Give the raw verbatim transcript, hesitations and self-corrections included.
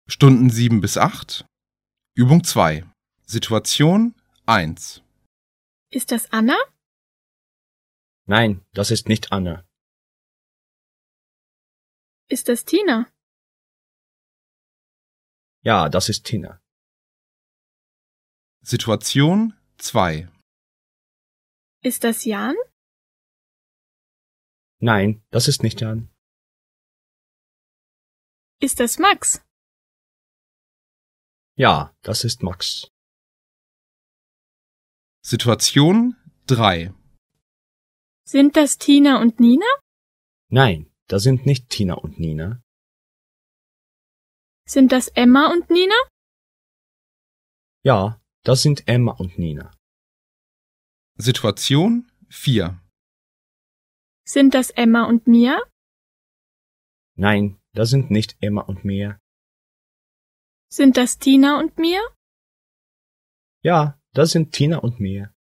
Stunden sieben bis acht, Übung zwei. Situation eins. Ist das Anna? Nein, das ist nicht Anna. Ist das Tina? Ja, das ist Tina. Situation zwei. Ist das Jan? Nein, das ist nicht Jan. Ist das Max? Ja, das ist Max. Situation drei. Sind das Tina und Nina? Nein, das sind nicht Tina und Nina. Sind das Emma und Nina? Ja, das sind Emma und Nina. Situation vier. Sind das Emma und Mia? Nein, das sind nicht Emma und Mia. Sind das Tina und Mia? Ja, das sind Tina und Mia.